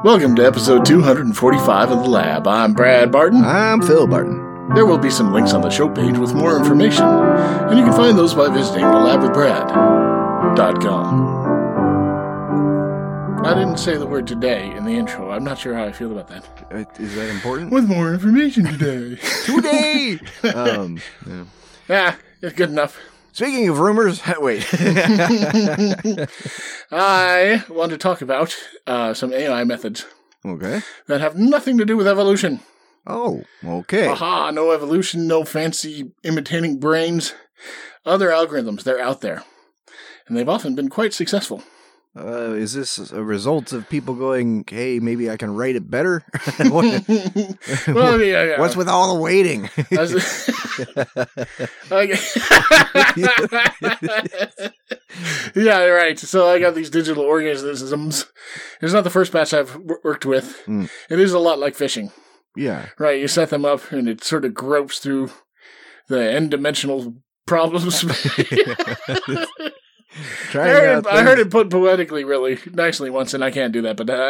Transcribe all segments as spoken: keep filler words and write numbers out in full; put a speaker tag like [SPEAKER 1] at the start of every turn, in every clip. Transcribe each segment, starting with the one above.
[SPEAKER 1] Welcome to episode two forty-five of The Lab. I'm Brad Barton.
[SPEAKER 2] I'm Phil Barton.
[SPEAKER 1] There will be some links on the show page with more information, and you can find those by visiting the lab with brad dot com. I didn't say the word today in the intro. I'm not sure how I feel about that.
[SPEAKER 2] Uh, is that important?
[SPEAKER 1] With more information today.
[SPEAKER 2] Today! um, yeah.
[SPEAKER 1] Yeah, it's good enough.
[SPEAKER 2] Speaking of rumors, wait.
[SPEAKER 1] I want to talk about uh, some A I methods
[SPEAKER 2] Okay.
[SPEAKER 1] that have nothing to do with evolution.
[SPEAKER 2] Oh, okay.
[SPEAKER 1] Aha, no evolution, no fancy imitating brains. Other algorithms, they're out there. And they've often been quite successful.
[SPEAKER 2] Uh, is this a result of people going, hey, maybe I can write it better? what,
[SPEAKER 1] well, yeah, yeah.
[SPEAKER 2] What's with all the waiting?
[SPEAKER 1] Yeah, right. So I got these digital organisms. It's not the first batch I've w- worked with. Mm. It is a lot like fishing.
[SPEAKER 2] Yeah.
[SPEAKER 1] Right, you set them up and it sort of gropes through the n-dimensional problems. I, heard it, I heard it put poetically really nicely once, and I can't do that, but uh,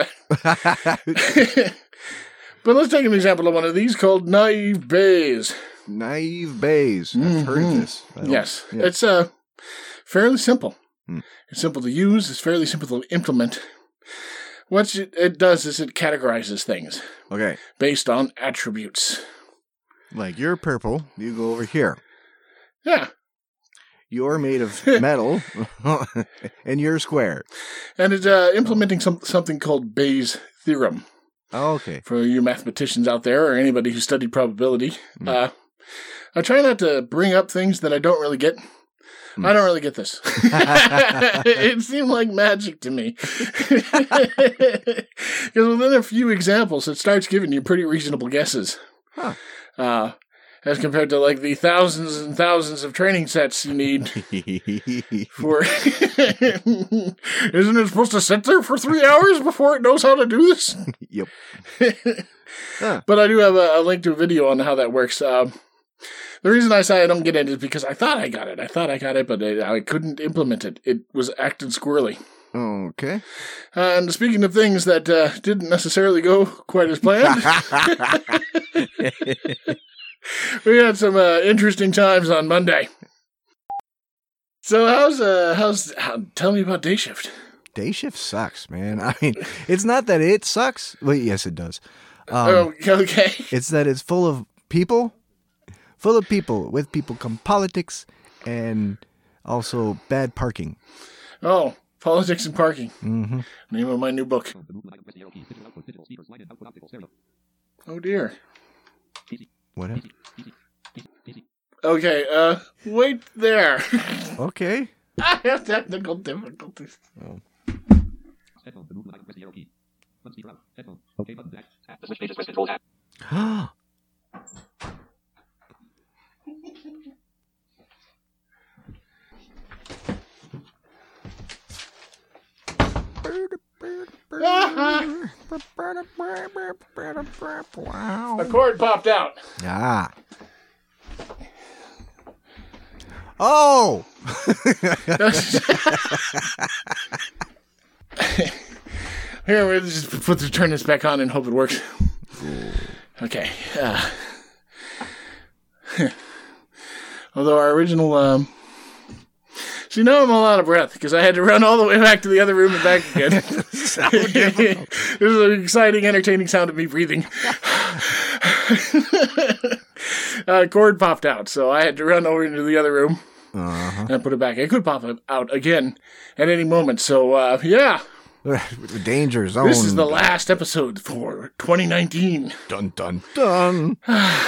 [SPEAKER 1] but let's take an example of one of these called Naive Bayes.
[SPEAKER 2] Naive Bayes. I've mm-hmm. heard of this.
[SPEAKER 1] Yes. Yeah. It's uh, fairly simple. Hmm. It's simple to use. It's fairly simple to implement. What it, it does is it categorizes things.
[SPEAKER 2] Okay.
[SPEAKER 1] Based on attributes.
[SPEAKER 2] Like, you're purple. You go over here.
[SPEAKER 1] Yeah.
[SPEAKER 2] You're made of metal, and you're square.
[SPEAKER 1] And it's uh, implementing some, something called Bayes' theorem.
[SPEAKER 2] Oh, okay.
[SPEAKER 1] For you mathematicians out there, or anybody who studied probability. Mm. Uh, I try not to bring up things that I don't really get. Mm. I don't really get this. It seemed like magic to me. Because within a few examples, it starts giving you pretty reasonable guesses.
[SPEAKER 2] Huh.
[SPEAKER 1] Uh, as compared to, like, the thousands and thousands of training sets you need for... Isn't it supposed to sit there for three hours before it knows how to do this?
[SPEAKER 2] Yep. Huh.
[SPEAKER 1] But I do have a, a link to a video on how that works. Um, the reason I say I don't get it is because I thought I got it. I thought I got it, but it, I couldn't implement it. It was acting squirrely.
[SPEAKER 2] Okay.
[SPEAKER 1] Uh, and speaking of things that uh, didn't necessarily go quite as planned... We had some uh, interesting times on Monday. So how's uh how's how, tell me about day shift?
[SPEAKER 2] Day shift sucks, man. I mean, it's not that it sucks. Well, yes, it does. Um,
[SPEAKER 1] oh, okay.
[SPEAKER 2] It's that it's full of people, full of people. With people come politics and also bad parking.
[SPEAKER 1] Oh, politics and parking.
[SPEAKER 2] Mm-hmm.
[SPEAKER 1] Name of my new book. Oh dear.
[SPEAKER 2] What happened?
[SPEAKER 1] Okay, uh, wait there.
[SPEAKER 2] Okay.
[SPEAKER 1] I have technical difficulties.
[SPEAKER 2] Oh.
[SPEAKER 1] A cord popped out.
[SPEAKER 2] Ah. Oh!
[SPEAKER 1] Here, we'll just put the, turn this back on and hope it works. Okay. Uh, although our original... Um, see, now I'm all out of breath because I had to run all the way back to the other room and back again.
[SPEAKER 2] So difficult.
[SPEAKER 1] This is an exciting, entertaining sound of me breathing. uh, cord popped out, so I had to run over into the other room
[SPEAKER 2] uh-huh.
[SPEAKER 1] and put it back. It could pop out again at any moment, so uh, yeah.
[SPEAKER 2] The danger zone.
[SPEAKER 1] This is the last episode for twenty nineteen.
[SPEAKER 2] Dun, dun, dun.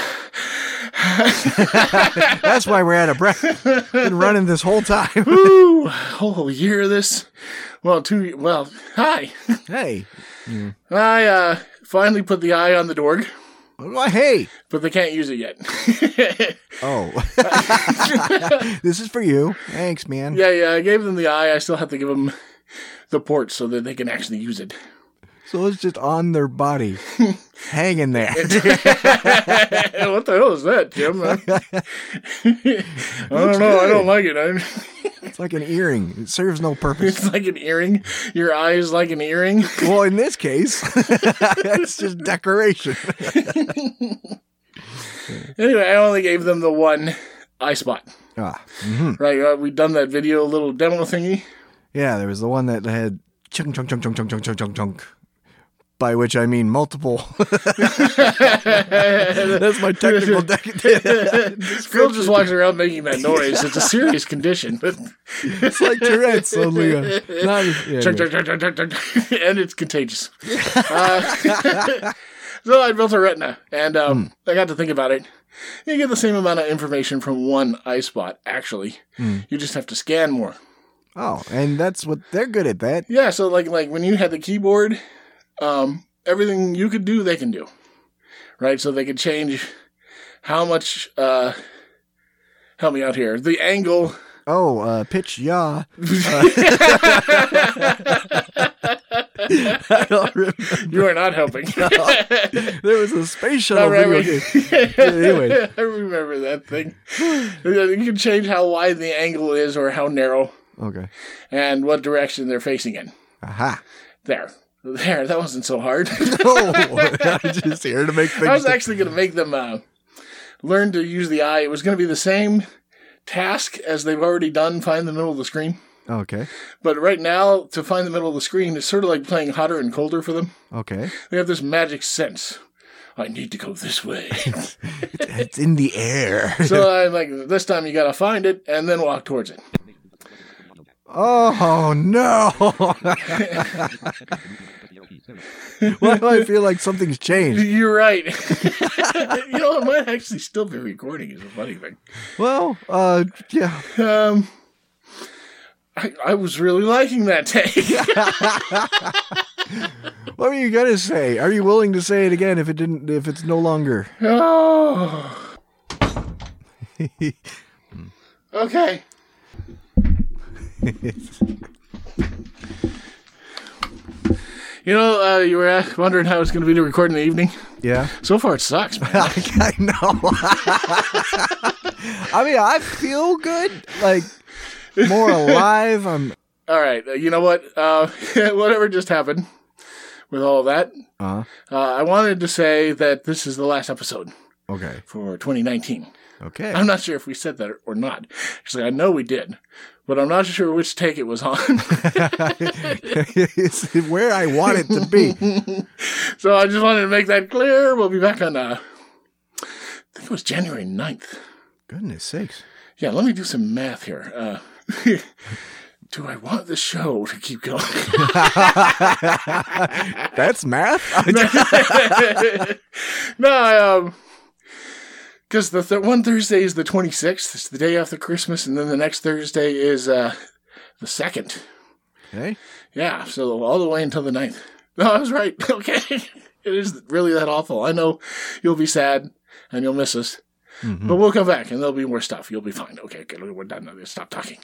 [SPEAKER 2] That's why we're out of breath. Been running this whole time.
[SPEAKER 1] Woo! Whole year of this. Well, two. Well, hi.
[SPEAKER 2] Hey. Mm.
[SPEAKER 1] I uh, finally put the eye on the Dorg.
[SPEAKER 2] Well, hey.
[SPEAKER 1] But they can't use it yet.
[SPEAKER 2] Oh. This is for you. Thanks, man.
[SPEAKER 1] Yeah, yeah. I gave them the eye. I still have to give them the port so that they can actually use it.
[SPEAKER 2] So it's just on their body, hanging there.
[SPEAKER 1] What the hell is that, Jim? I don't know. I don't like it. I...
[SPEAKER 2] It's like an earring. It serves no purpose.
[SPEAKER 1] It's like an earring. Your eye is like an earring.
[SPEAKER 2] Well, in this case, it's just decoration.
[SPEAKER 1] Anyway, I only gave them the one eye spot.
[SPEAKER 2] Ah, mm-hmm.
[SPEAKER 1] Right, uh, we done that video little demo thingy.
[SPEAKER 2] Yeah, there was the one that had chunk, chunk, chunk, chunk, chunk, chunk, chunk, chunk, chunk. By which I mean multiple. That's my technical description.
[SPEAKER 1] Phil just walks around making that noise. It's a serious condition, but
[SPEAKER 2] it's like Tourette's, only a, not. Yeah,
[SPEAKER 1] chunk, chunk, chunk, chunk, chunk, chunk, and it's contagious. Uh, so I built a retina, and um, mm. I got to think about it. You get the same amount of information from one eye spot. Actually, mm. you just have to scan more.
[SPEAKER 2] Oh, and that's what they're good at. That.
[SPEAKER 1] Yeah. So like like when you had the keyboard. Um, everything you could do, they can do, right? So they could change how much, uh, help me out here, the angle.
[SPEAKER 2] Oh, uh, pitch, yeah. Uh, I don't remember.
[SPEAKER 1] You are not helping.
[SPEAKER 2] No, there was a space shuttle video game. Anyway.
[SPEAKER 1] I remember that thing. You can change how wide the angle is or how narrow.
[SPEAKER 2] Okay.
[SPEAKER 1] And what direction they're facing in.
[SPEAKER 2] Aha.
[SPEAKER 1] There. There, that wasn't so hard.
[SPEAKER 2] No, I was just here to make things.
[SPEAKER 1] I was actually going to make them uh, learn to use the eye. It was going to be the same task as they've already done, find the middle of the screen.
[SPEAKER 2] Okay.
[SPEAKER 1] But right now, to find the middle of the screen, it's sort of like playing hotter and colder for them.
[SPEAKER 2] Okay.
[SPEAKER 1] They have this magic sense. I need to go this way.
[SPEAKER 2] it's, it's in the air.
[SPEAKER 1] So I'm like, this time you got to find it and then walk towards it.
[SPEAKER 2] Oh, no. Why do I feel like something's changed?
[SPEAKER 1] You're right. You know, it might actually still be recording is a funny thing.
[SPEAKER 2] Well, uh, yeah.
[SPEAKER 1] Um, I, I was really liking that take.
[SPEAKER 2] What were you going to say? Are you willing to say it again if it didn't, if it's no longer?
[SPEAKER 1] Oh. Okay. You know, uh, you were wondering how it's going to be to record in the evening?
[SPEAKER 2] Yeah.
[SPEAKER 1] So far, it sucks, man.
[SPEAKER 2] I know. I mean, I feel good. Like, more alive. I'm.
[SPEAKER 1] All right. Uh, you know what? Uh, whatever just happened with all of that,
[SPEAKER 2] uh-huh.
[SPEAKER 1] uh, I wanted to say that this is the last episode.
[SPEAKER 2] Okay.
[SPEAKER 1] For twenty nineteen.
[SPEAKER 2] Okay.
[SPEAKER 1] I'm not sure if we said that or not. Actually, I know we did. But I'm not sure which take it was on.
[SPEAKER 2] It's where I want it to be.
[SPEAKER 1] So I just wanted to make that clear. We'll be back on, uh, I think it was January ninth.
[SPEAKER 2] Goodness sakes.
[SPEAKER 1] Yeah, let me do some math here. Uh, do I want the show to keep going?
[SPEAKER 2] That's math?
[SPEAKER 1] No, I, um... Because the th- one Thursday is the twenty-sixth. It's the day after Christmas. And then the next Thursday is uh, the second.
[SPEAKER 2] Okay.
[SPEAKER 1] Yeah, so all the way until the ninth. No, I was right. Okay. It is really that awful. I know you'll be sad and you'll miss us. Mm-hmm. But we'll come back and there'll be more stuff. You'll be fine. Okay, okay, we're done now. Stop talking.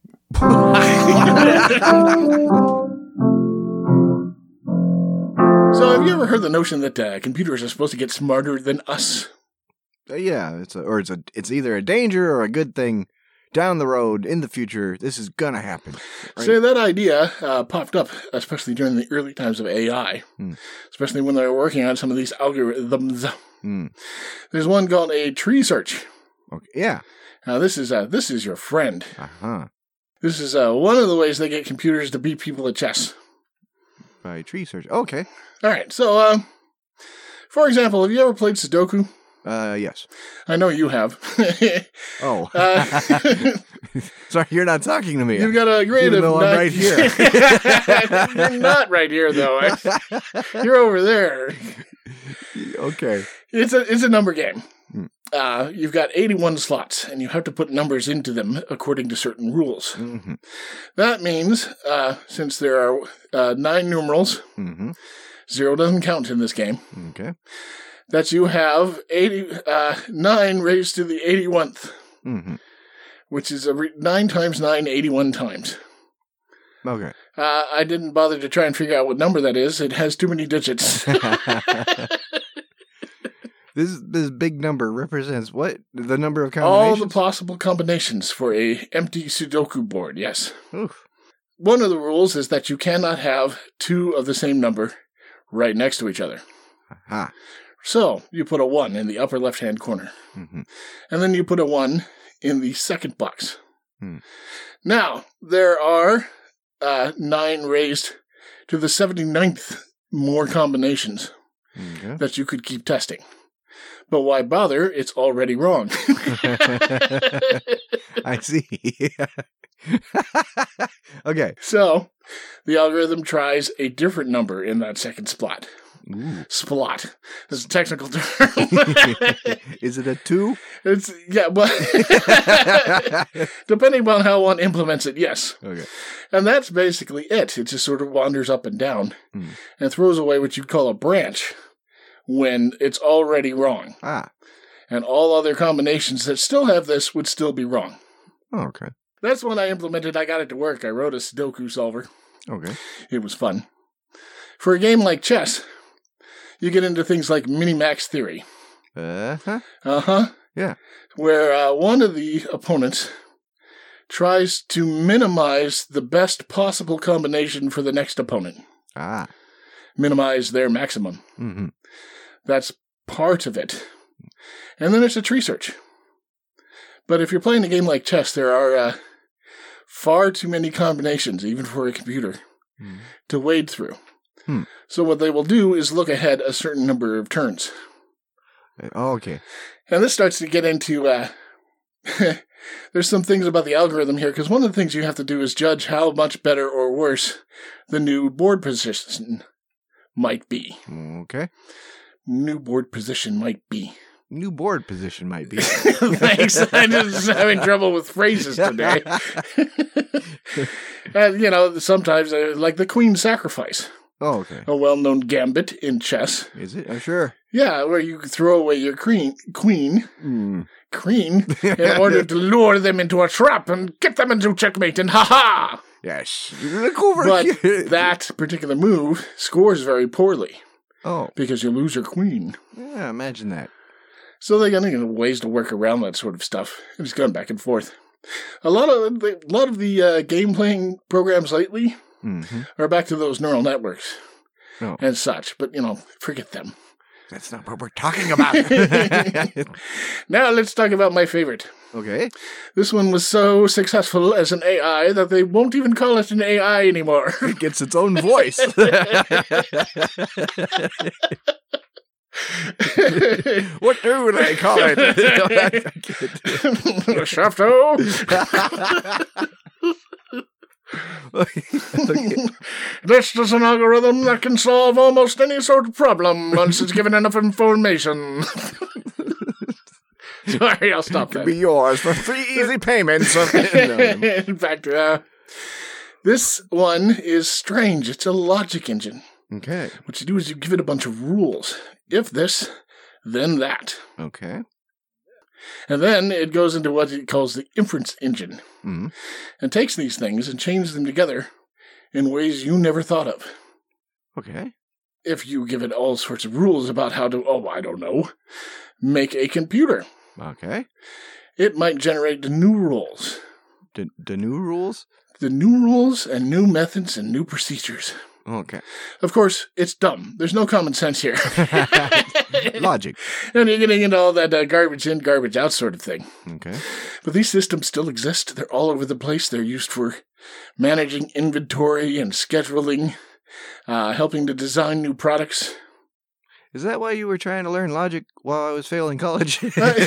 [SPEAKER 1] So have you ever heard the notion that uh, computers are supposed to get smarter than us?
[SPEAKER 2] Uh, yeah, it's a, or it's a, it's either a danger or a good thing down the road in the future. This is gonna happen. Right?
[SPEAKER 1] So that idea uh, popped up, especially during the early times of A I, hmm. especially when they were working on some of these algorithms. Hmm. There's one called a tree search.
[SPEAKER 2] Okay. Yeah.
[SPEAKER 1] Now this is uh, this is your friend.
[SPEAKER 2] Uh huh.
[SPEAKER 1] This is uh, one of the ways they get computers to beat people at chess.
[SPEAKER 2] By tree search. Okay.
[SPEAKER 1] All right. So, uh, for example, have you ever played Sudoku?
[SPEAKER 2] Uh, yes.
[SPEAKER 1] I know you have.
[SPEAKER 2] Oh.
[SPEAKER 1] Uh,
[SPEAKER 2] Sorry, you're not talking to me.
[SPEAKER 1] You've got a grade
[SPEAKER 2] Even
[SPEAKER 1] of
[SPEAKER 2] though
[SPEAKER 1] nine.
[SPEAKER 2] I'm right here.
[SPEAKER 1] You're not right here, though. You're over there.
[SPEAKER 2] Okay.
[SPEAKER 1] It's a it's a number game. Hmm. Uh, you've got eighty-one slots, and you have to put numbers into them according to certain rules. Mm-hmm. That means, uh, since there are uh, nine numerals, mm-hmm. zero doesn't count in this game.
[SPEAKER 2] Okay.
[SPEAKER 1] That you have eighty, uh, nine raised to the eighty-one th, mm-hmm. which is a re- nine times nine, eighty-one times.
[SPEAKER 2] Okay.
[SPEAKER 1] Uh, I didn't bother to try and figure out what number that is. It has too many digits.
[SPEAKER 2] This this big number represents what? The number of
[SPEAKER 1] All
[SPEAKER 2] combinations?
[SPEAKER 1] the possible combinations for a empty Sudoku board, yes.
[SPEAKER 2] Oof.
[SPEAKER 1] One of the rules is that you cannot have two of the same number right next to each other.
[SPEAKER 2] Aha.
[SPEAKER 1] So, you put a one in the upper left-hand corner.
[SPEAKER 2] Mm-hmm.
[SPEAKER 1] And then you put a one in the second box.
[SPEAKER 2] Hmm.
[SPEAKER 1] Now, there are uh, nine raised to the seventy-ninth more combinations
[SPEAKER 2] Okay.
[SPEAKER 1] that you could keep testing. But why bother? It's already wrong.
[SPEAKER 2] I see. Okay.
[SPEAKER 1] So, the algorithm tries a different number in that second splot.
[SPEAKER 2] Ooh.
[SPEAKER 1] Splot. That's a technical term.
[SPEAKER 2] Is it a two?
[SPEAKER 1] It's, yeah, but depending on how one implements it, yes.
[SPEAKER 2] Okay.
[SPEAKER 1] And that's basically it. It just sort of wanders up and down
[SPEAKER 2] Hmm.
[SPEAKER 1] and throws away what you'd call a branch when it's already wrong.
[SPEAKER 2] Ah.
[SPEAKER 1] And all other combinations that still have this would still be wrong.
[SPEAKER 2] Oh, okay.
[SPEAKER 1] That's when I implemented, I got it to work. I wrote a Sudoku solver.
[SPEAKER 2] Okay.
[SPEAKER 1] It was fun. For a game like chess, you get into things like minimax theory.
[SPEAKER 2] Uh-huh.
[SPEAKER 1] Uh-huh.
[SPEAKER 2] Yeah.
[SPEAKER 1] Where uh, one of the opponents tries to minimize the best possible combination for the next opponent.
[SPEAKER 2] Ah.
[SPEAKER 1] Minimize their maximum.
[SPEAKER 2] Mm-hmm.
[SPEAKER 1] That's part of it. And then it's a tree search. But if you're playing a game like chess, there are uh, far too many combinations, even for a computer,
[SPEAKER 2] Mm.
[SPEAKER 1] to wade through.
[SPEAKER 2] Hmm.
[SPEAKER 1] So what they will do is look ahead a certain number of turns.
[SPEAKER 2] Oh, okay.
[SPEAKER 1] And this starts to get into, uh, there's some things about the algorithm here, because one of the things you have to do is judge how much better or worse the new board position might be.
[SPEAKER 2] Okay.
[SPEAKER 1] New board position might be.
[SPEAKER 2] New board position might be.
[SPEAKER 1] Thanks. I'm just having trouble with phrases today. And, you know, sometimes, uh, like the Queen Sacrifice,
[SPEAKER 2] Oh, okay.
[SPEAKER 1] a well-known gambit in chess.
[SPEAKER 2] Is it? I'm sure.
[SPEAKER 1] Yeah, where you throw away your queen, queen,
[SPEAKER 2] Mm.
[SPEAKER 1] queen, in order to lure them into a trap and get them into checkmate, and ha-ha!
[SPEAKER 2] Yes. Look over
[SPEAKER 1] But
[SPEAKER 2] here.
[SPEAKER 1] that particular move scores very poorly,
[SPEAKER 2] Oh.
[SPEAKER 1] because you lose your queen.
[SPEAKER 2] Yeah, imagine that.
[SPEAKER 1] So they got you know, ways to work around that sort of stuff. It's going back and forth. A lot of the, a lot of the uh, game playing programs lately
[SPEAKER 2] Mm-hmm.
[SPEAKER 1] are back to those neural networks
[SPEAKER 2] Oh.
[SPEAKER 1] and such. But you know, forget them.
[SPEAKER 2] That's not what we're talking about.
[SPEAKER 1] Now let's talk about my favorite.
[SPEAKER 2] Okay.
[SPEAKER 1] This one was so successful as an A I that they won't even call it an A I anymore.
[SPEAKER 2] It gets its own voice. What do they call it?
[SPEAKER 1] Shafto.
[SPEAKER 2] Okay.
[SPEAKER 1] This is an algorithm that can solve almost any sort of problem once it's given enough information. Sorry, I'll stop
[SPEAKER 2] Could
[SPEAKER 1] that.
[SPEAKER 2] be yours for three easy payments. No.
[SPEAKER 1] In fact, uh, this one is strange. It's a logic engine.
[SPEAKER 2] Okay.
[SPEAKER 1] What you do is you give it a bunch of rules. If this, then that.
[SPEAKER 2] Okay.
[SPEAKER 1] And then it goes into what it calls the inference engine.
[SPEAKER 2] Mm-hmm.
[SPEAKER 1] And takes these things and changes them together in ways you never thought of.
[SPEAKER 2] Okay.
[SPEAKER 1] If you give it all sorts of rules about how to, oh, I don't know, make a computer,
[SPEAKER 2] Okay.
[SPEAKER 1] it might generate the new rules.
[SPEAKER 2] The, the new rules?
[SPEAKER 1] The new rules and new methods and new procedures.
[SPEAKER 2] Okay.
[SPEAKER 1] Of course, it's dumb. There's no common sense here.
[SPEAKER 2] Logic.
[SPEAKER 1] And you're getting into all that uh, garbage in, garbage out sort of thing.
[SPEAKER 2] Okay.
[SPEAKER 1] But these systems still exist. They're all over the place. They're used for managing inventory and scheduling, uh, helping to design new products.
[SPEAKER 2] Is that why you were trying to learn logic while I was failing college?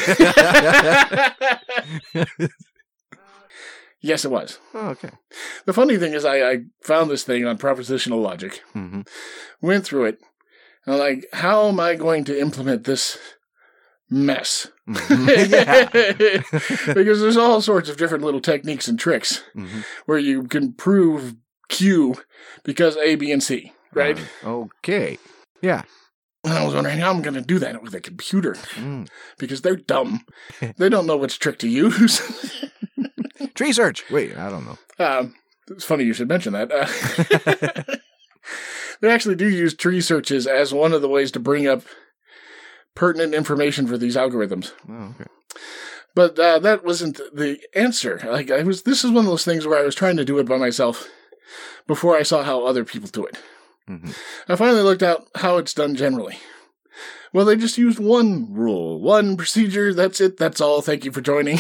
[SPEAKER 1] Yes, it was.
[SPEAKER 2] Oh, okay.
[SPEAKER 1] The funny thing is I, I found this thing on propositional logic,
[SPEAKER 2] Mm-hmm.
[SPEAKER 1] went through it, and I'm like, how am I going to implement this mess?
[SPEAKER 2] Yeah.
[SPEAKER 1] Because there's all sorts of different little techniques and tricks
[SPEAKER 2] Mm-hmm.
[SPEAKER 1] where you can prove Q because A, B, and C, right?
[SPEAKER 2] Uh, okay. Yeah.
[SPEAKER 1] And I was wondering how I'm going to do that with a computer
[SPEAKER 2] Mm.
[SPEAKER 1] because they're dumb. They don't know which trick to use.
[SPEAKER 2] Tree search. Wait, I don't know.
[SPEAKER 1] um, It's funny you should mention that. Uh, they actually do use tree searches as one of the ways to bring up pertinent information for these algorithms.
[SPEAKER 2] Oh, okay.
[SPEAKER 1] But uh, that wasn't the answer. Like I was, this is one of those things where I was trying to do it by myself before I saw how other people do it.
[SPEAKER 2] Mm-hmm.
[SPEAKER 1] I finally looked at how it's done generally. Well, they just used one rule, one procedure. That's it. That's all. Thank you for joining.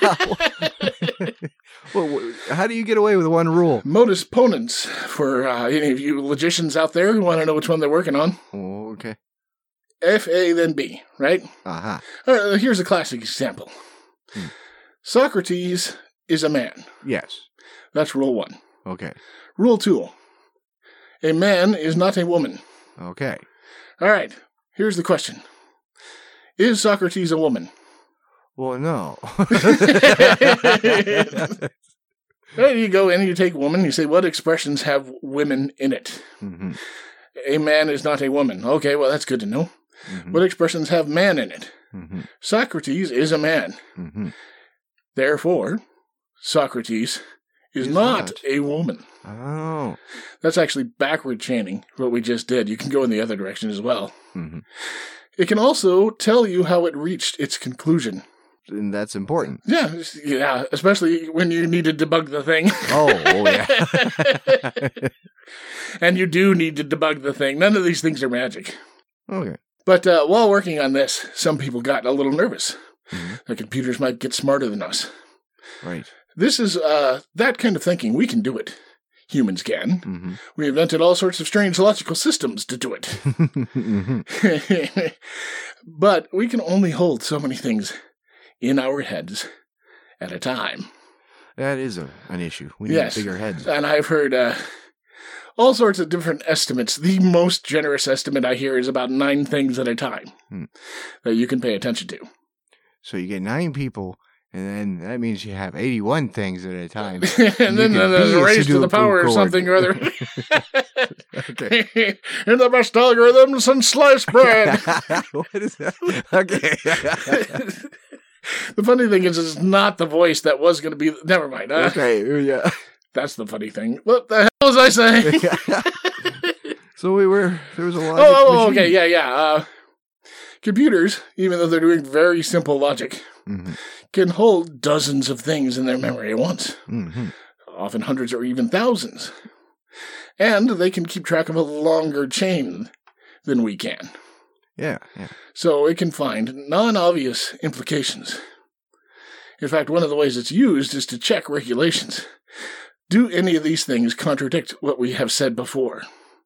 [SPEAKER 2] Well, how do you get away with one rule?
[SPEAKER 1] Modus ponens for uh, any of you logicians out there who want to know which one they're working on.
[SPEAKER 2] Oh, okay.
[SPEAKER 1] F A, then B, right?
[SPEAKER 2] Uh-huh.
[SPEAKER 1] All right, here's a classic example. Hmm. Socrates is a man.
[SPEAKER 2] Yes.
[SPEAKER 1] That's rule one.
[SPEAKER 2] Okay.
[SPEAKER 1] Rule two. A man is not a woman.
[SPEAKER 2] Okay.
[SPEAKER 1] All right, here's the question. Is Socrates a woman?
[SPEAKER 2] Well, no.
[SPEAKER 1] There you go, and you take woman, you say, what expressions have women in it?
[SPEAKER 2] Mm-hmm.
[SPEAKER 1] A man is not a woman. Okay, well, that's good to know. Mm-hmm. What expressions have man in it?
[SPEAKER 2] Mm-hmm.
[SPEAKER 1] Socrates is a man.
[SPEAKER 2] Mm-hmm.
[SPEAKER 1] Therefore, Socrates is not, not a woman.
[SPEAKER 2] Oh.
[SPEAKER 1] That's actually backward chaining, what we just did. You can go in the other direction as well.
[SPEAKER 2] Mm-hmm.
[SPEAKER 1] It can also tell you how it reached its conclusion.
[SPEAKER 2] And that's important.
[SPEAKER 1] Yeah, yeah, especially when you need to debug the thing.
[SPEAKER 2] Oh, oh yeah.
[SPEAKER 1] And you do need to debug the thing. None of these things are magic.
[SPEAKER 2] Okay.
[SPEAKER 1] But uh, while working on this, some people got a little nervous.
[SPEAKER 2] Mm-hmm.
[SPEAKER 1] The computers might get smarter than us.
[SPEAKER 2] Right.
[SPEAKER 1] This is uh, that kind of thinking. We can do it. Humans can.
[SPEAKER 2] Mm-hmm.
[SPEAKER 1] We invented all sorts of strange logical systems to do it.
[SPEAKER 2] Mm-hmm.
[SPEAKER 1] But we can only hold so many things in our heads at a time.
[SPEAKER 2] That is a, an issue. We need
[SPEAKER 1] yes.
[SPEAKER 2] bigger heads.
[SPEAKER 1] And I've heard uh, all sorts of different estimates. The most generous estimate I hear is about nine things at a time
[SPEAKER 2] hmm.
[SPEAKER 1] that you can pay attention to.
[SPEAKER 2] So you get nine people, and then that means you have eighty-one things at a time.
[SPEAKER 1] and, and then there's a race to the power or something or other.
[SPEAKER 2] Okay.
[SPEAKER 1] In the best algorithms and sliced bread.
[SPEAKER 2] What is that? Okay.
[SPEAKER 1] The funny thing is, it's not the voice that was going to be. Never mind. Uh,
[SPEAKER 2] okay, yeah.
[SPEAKER 1] That's the funny thing. What the hell was I saying?
[SPEAKER 2] So we were, there was a logic
[SPEAKER 1] Oh, oh
[SPEAKER 2] machine.
[SPEAKER 1] okay, yeah, yeah. Uh, computers, even though they're doing very simple logic,
[SPEAKER 2] mm-hmm.
[SPEAKER 1] can hold dozens of things in their memory at once.
[SPEAKER 2] Mm-hmm.
[SPEAKER 1] Often hundreds or even thousands. And they can keep track of a longer chain than we can.
[SPEAKER 2] Yeah, yeah.
[SPEAKER 1] So it can find non-obvious implications. In fact, one of the ways it's used is to check regulations. Do any of these things contradict what we have said before?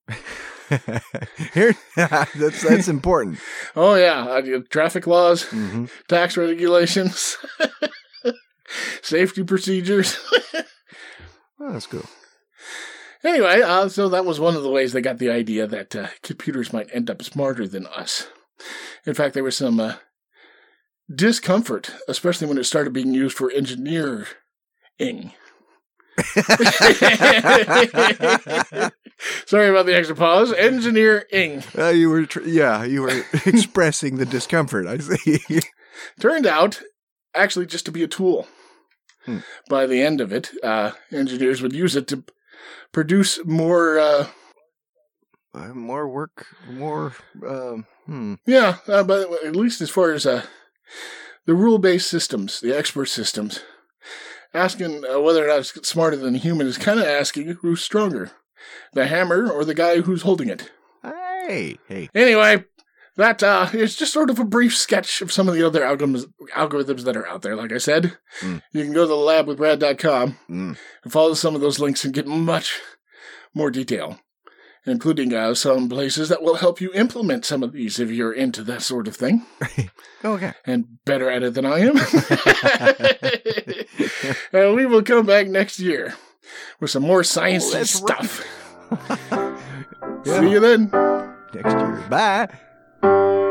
[SPEAKER 2] Here, that's that's important.
[SPEAKER 1] Oh, yeah. Uh, traffic laws,
[SPEAKER 2] mm-hmm.
[SPEAKER 1] tax regulations, safety procedures.
[SPEAKER 2] Well, that's cool.
[SPEAKER 1] Anyway, uh, so that was one of the ways they got the idea that uh, computers might end up smarter than us. In fact, there was some uh, discomfort, especially when it started being used for engineering. Sorry about the extra pause. Engineering.
[SPEAKER 2] Uh, you were, tr- yeah, you were expressing the discomfort. I see.
[SPEAKER 1] Turned out, actually, just to be a tool.
[SPEAKER 2] Hmm.
[SPEAKER 1] By the end of it, uh, engineers would use it to produce more. Uh,
[SPEAKER 2] uh, more work, more. Um, hmm.
[SPEAKER 1] Yeah, uh, but at least as far as uh, the rule-based systems, the expert systems. Asking uh, whether or not it's smarter than a human is kind of asking who's stronger, the hammer or the guy who's holding it.
[SPEAKER 2] Hey, hey.
[SPEAKER 1] Anyway, that uh, is just sort of a brief sketch of some of the other algorithms, algorithms that are out there. Like I said, mm. you can go to the lab with brad dot com
[SPEAKER 2] mm.
[SPEAKER 1] and follow some of those links and get much more detail, including uh, some places that will help you implement some of these if you're into that sort of thing.
[SPEAKER 2] Okay.
[SPEAKER 1] And better at it than I am. And we will come back next year with some more sciencey
[SPEAKER 2] oh,
[SPEAKER 1] stuff.
[SPEAKER 2] Right.
[SPEAKER 1] See you then.
[SPEAKER 2] Next year. Bye.